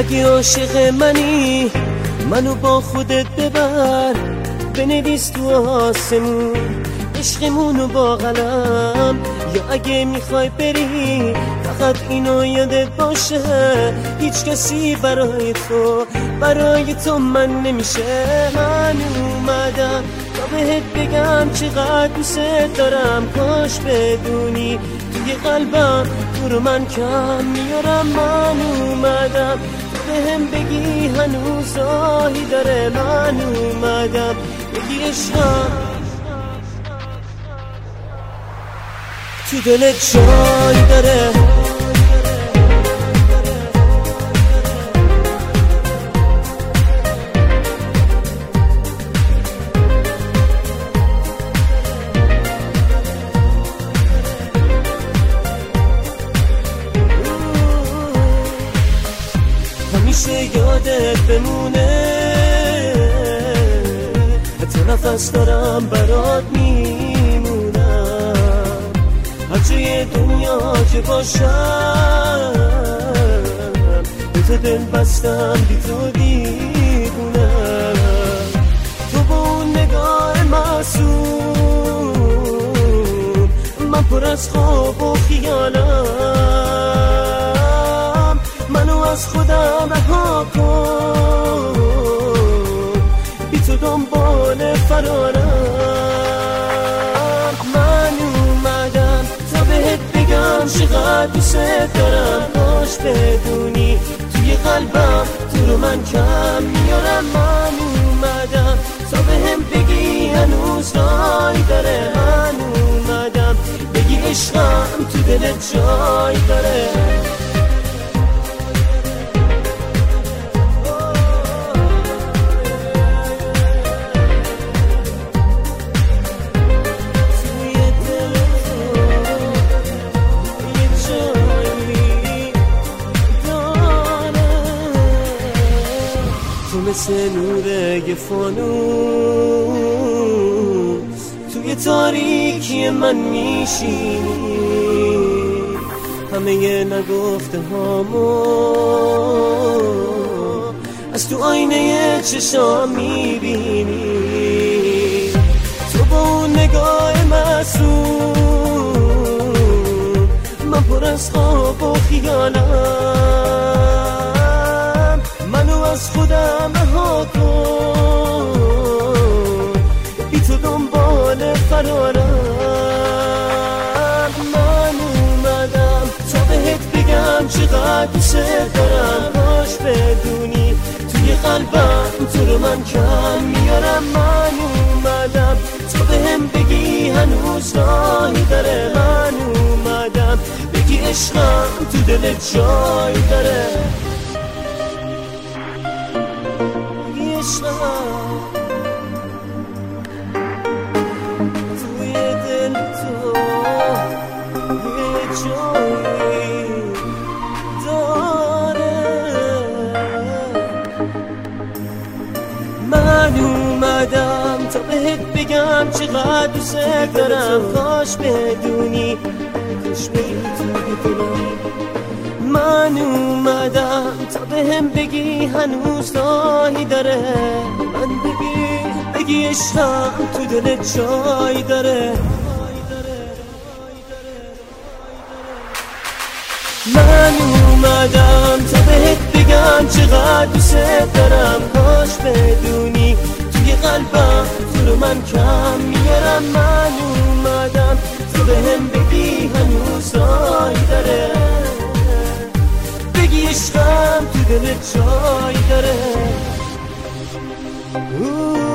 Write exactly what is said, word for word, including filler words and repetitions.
اگه عاشق منی منو با خودت ببر، بنویس تو آسمون عشقمونو با قلم. یا اگه میخوای بری فقط اینو یادت باشه، هیچ کسی برای تو برای تو من نمیشه. من اومدم تا بهت بگم چقدر دوست دارم، کاش بدونی توی قلبم تو رو من کم میارم. من اومدم بهم بگی هنوز راهی داره، من اومدم بگی عشقم تو دلت جای داره. همیشه یادت بمونه، حتی نفس دارم برات میمونم. هر جای دنیا که باشم به تو دل بستم، بی تو دیوونم. تو با اون نگاه معصوم من پر از خواب و خیالم. منو از خودم رها کن، بی تو دنبال فرارم. من اومدم تا بهت بگم چقدر دوست دارم، کاش بدونی توی قلبم تو رو من کم میارم. من اومدم تا بهم بگی هنوز راهی داره، من اومدم بگی عشقم تو دلت جای داره. مثل نور یه فانوس توی تاریکی من میشینی، همه نگفته هامو از تو آینه چشام میبینی. تو با اون نگاه معصوم من پر از خواب و خیالم. منو از خودم رها کن، بی تو دنبال فرارم. من اومدم تا بهت بگم چقدر دوست دارم، کاش بدونی توی قلبم تو رو من کم میارم. من اومدم تا بهم بگی هنوز راهی داره، من اومدم بگی عشقم تو دلت جای داره. توی دل تو یه جایی داره. من اومدم تا بهت بگم چقدر دوست دارم، کاش بدونی کاش بدونی توی دلم. من اومدم تا بهم بگی هنوز راهی داره، من بگی بگی عشقم تو دلت جای داره. من اومدم تا بهت بگم چقدر دوست دارم، کاش بدونی توی قلبم تو رو من کم میارم. من اومدم تا بهم بگی هنوز راهی داره، بگی عشقم تو دلت جای داره.